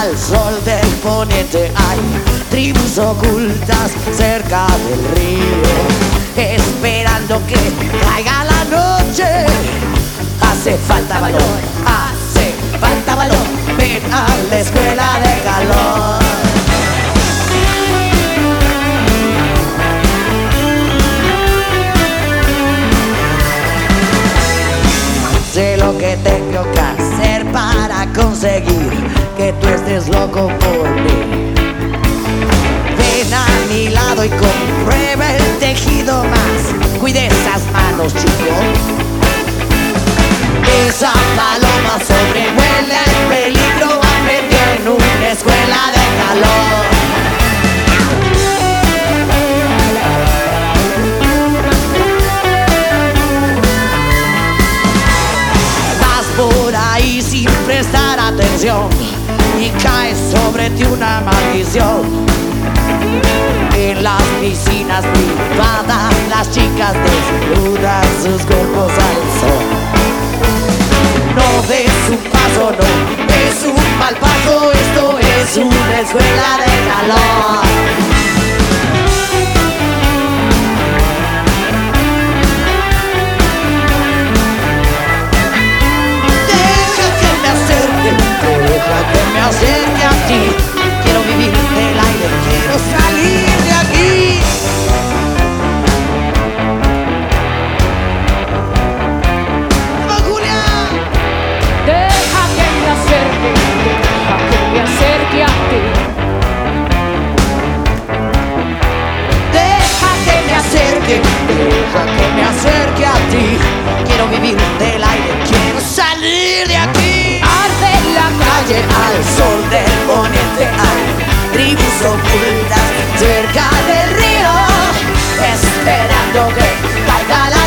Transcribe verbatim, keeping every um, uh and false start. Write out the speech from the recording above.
al sol del poniente hay tribus ocultas cerca del río, esperando que caiga la noche. Hace falta valor, hace falta valor, ven a la escuela de calor. Sé lo que tengo que hacer para conseguir que tú estés loco por mí. Ven a mi lado y comprueba el tejido más. Cuide esas manos, chico. Esa paloma sobrevuela el peligro. Aprendió en una escuela de calor. Por ahí sin prestar atención y cae sobre ti una maldición. En las piscinas privadas las chicas desnudan sus cuerpos al sol. No des un paso, no es un mal paso, esto es una escuela de calor. Que me acerque a ti, quiero vivir del aire, quiero salir de aquí. ¡Vamos, Julia! Deja que me acerque, deja que me acerque a ti. Deja que me acerque, deja que me acerque a ti. Quiero vivir del aire, quiero salir de aquí. Arde la Calle al sol del poniente hay tribus ocultas cerca del río, esperando que caiga la